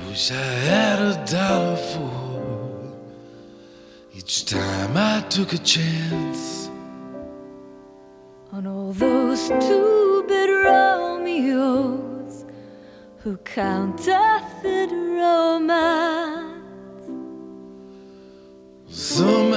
wish I had $1 for each time I took a chance on all those two-bit Romeos who counterfeit romance. Some